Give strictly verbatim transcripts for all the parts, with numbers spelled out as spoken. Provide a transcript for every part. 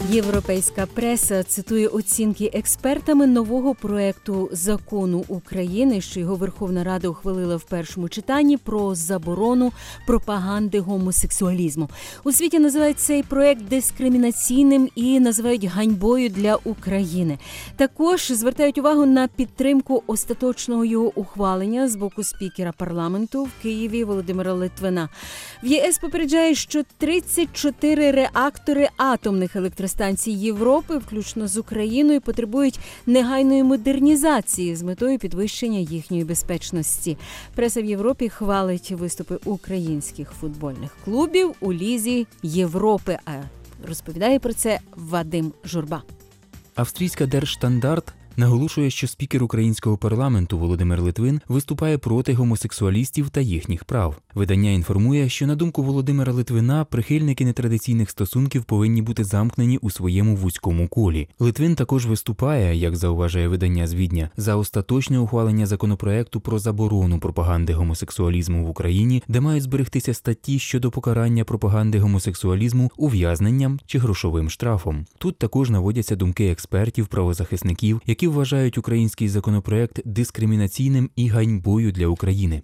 Європейська преса цитує оцінки експертами нового проекту закону України, що його Верховна Рада ухвалила в першому читанні, про заборону пропаганди гомосексуалізму. У світі називають цей проект дискримінаційним і називають ганьбою для України. Також звертають увагу на підтримку остаточного його ухвалення з боку спікера парламенту в Києві Володимира Литвина. В ЄС попереджає, що тридцять чотири реактори атомних електростанцій Європи, включно з Україною, потребують негайної модернізації з метою підвищення їхньої безпечності. Преса в Європі хвалить виступи українських футбольних клубів у Лізі Європи. А розповідає про це Вадим Журба. Австрійська Держштандарт наголошує, що спікер українського парламенту Володимир Литвин виступає проти гомосексуалістів та їхніх прав. Видання інформує, що, на думку Володимира Литвина, прихильники нетрадиційних стосунків повинні бути замкнені у своєму вузькому колі. Литвин також виступає, як зауважує видання з Відня, за остаточне ухвалення законопроекту про заборону пропаганди гомосексуалізму в Україні, де мають зберегтися статті щодо покарання пропаганди гомосексуалізму ув'язненням чи грошовим штрафом. Тут також наводяться думки експертів, правозахисників, які вважають український законопроект дискримінаційним і ганьбою для України.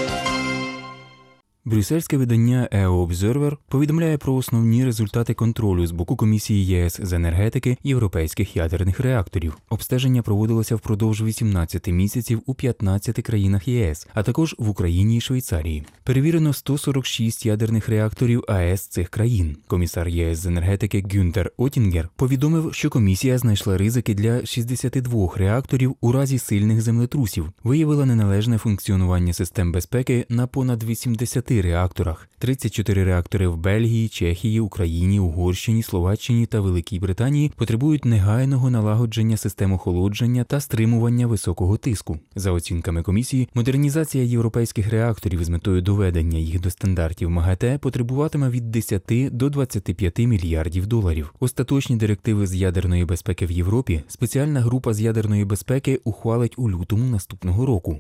Брюссельське видання і ю Observer повідомляє про основні результати контролю з боку Комісії ЄС з енергетики європейських ядерних реакторів. Обстеження проводилося впродовж вісімнадцяти місяців у п'ятнадцяти країнах ЄС, а також в Україні і Швейцарії. Перевірено сто сорок шість ядерних реакторів АЕС цих країн. Комісар ЄС з енергетики Гюнтер Оттінгер повідомив, що комісія знайшла ризики для шістдесяти двох реакторів у разі сильних землетрусів, виявила неналежне функціонування систем безпеки на понад вісімдесяти реакторах. тридцять чотири реактори в Бельгії, Чехії, Україні, Угорщині, Словаччині та Великій Британії потребують негайного налагодження систем охолодження та стримування високого тиску. За оцінками комісії, модернізація європейських реакторів з метою доведення їх до стандартів МАГАТЕ потребуватиме від десяти до двадцяти п'яти мільярдів доларів. Остаточні директиви з ядерної безпеки в Європі спеціальна група з ядерної безпеки ухвалить у лютому наступного року.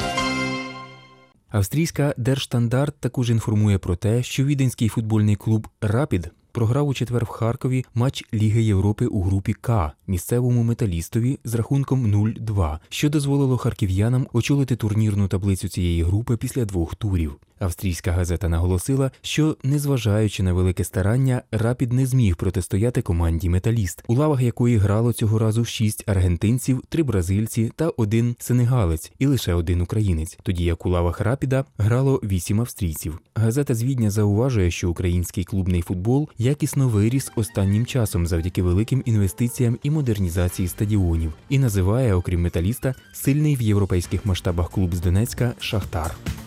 Австрійська Держштандарт також інформує про те, що віденський футбольний клуб «Рапід» програв у четвер в Харкові матч Ліги Європи у групі К місцевому «Металістові» з рахунком нуль два, що дозволило харків'янам очолити турнірну таблицю цієї групи після двох турів. Австрійська газета наголосила, що, незважаючи на велике старання, «Рапід» не зміг протистояти команді «Металіст», у лавах якої грало цього разу шість аргентинців, три бразильці та один сенегалець і лише один українець, тоді як у лавах «Рапіда» грало вісім австрійців. Газета з Відня зауважує, що український клубний футбол якісно виріс останнім часом завдяки великим інвестиціям і модернізації стадіонів і називає, окрім «Металіста», сильний в європейських масштабах клуб з Донецька «Шахтар».